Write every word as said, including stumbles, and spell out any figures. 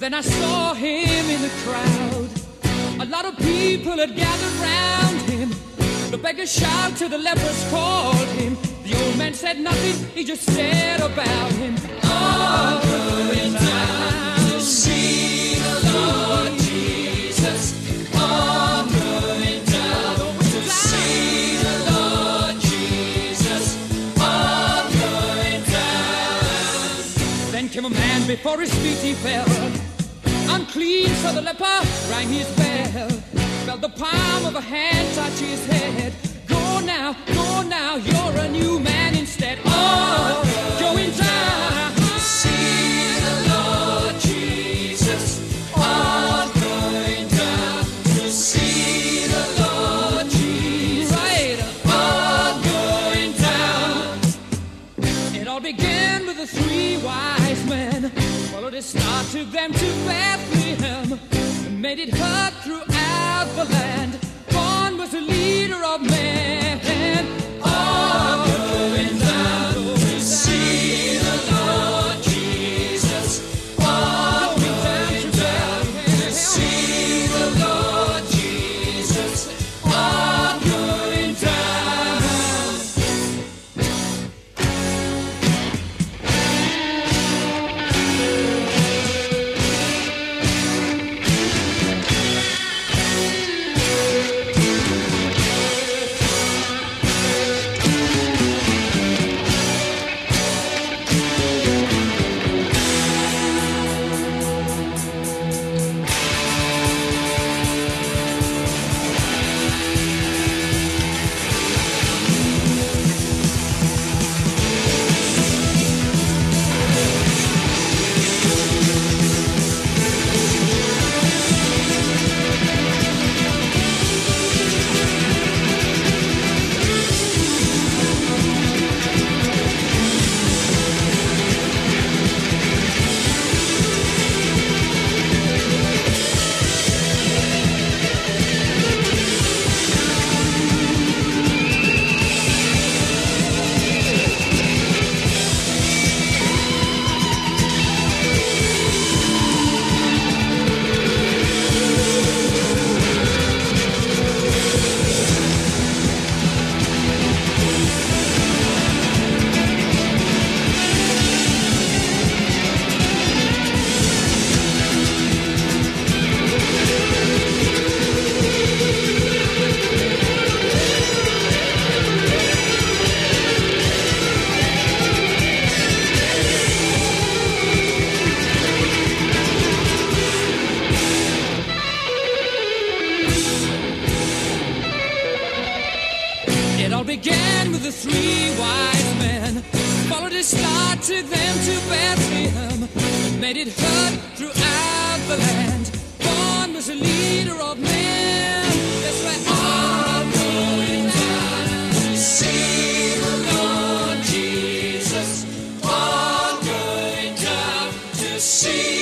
Then I saw him in the crowd. A lot of people had gathered round him. The beggar shouted to the lepers, called him. The old man said nothing, he just stared about him. All going down to see the Lord Jesus. All going down to see the Lord Jesus. All going down. Then came a man, before his feet he fell. Unclean, so the leper rang his bell. Felt the palm of a hand touch his head. Go now, go now, you're a new man instead. Oh, going down to see the Lord Jesus. Oh, going down to see the Lord Jesus. Right, oh, going down. It all began with the three wise men. Followed his star, took them to Bethlehem, and made it heard throughout the land. Born was the leader of men. All going down to see the Lord Jesus. All going down to see the Lord Jesus. All going down. It all began with the three wise men. Followed his star, took them to Bethlehem, and made it heard throughout the land. Born was a leader of men. That's why all going down to see the Lord Jesus. All going down to see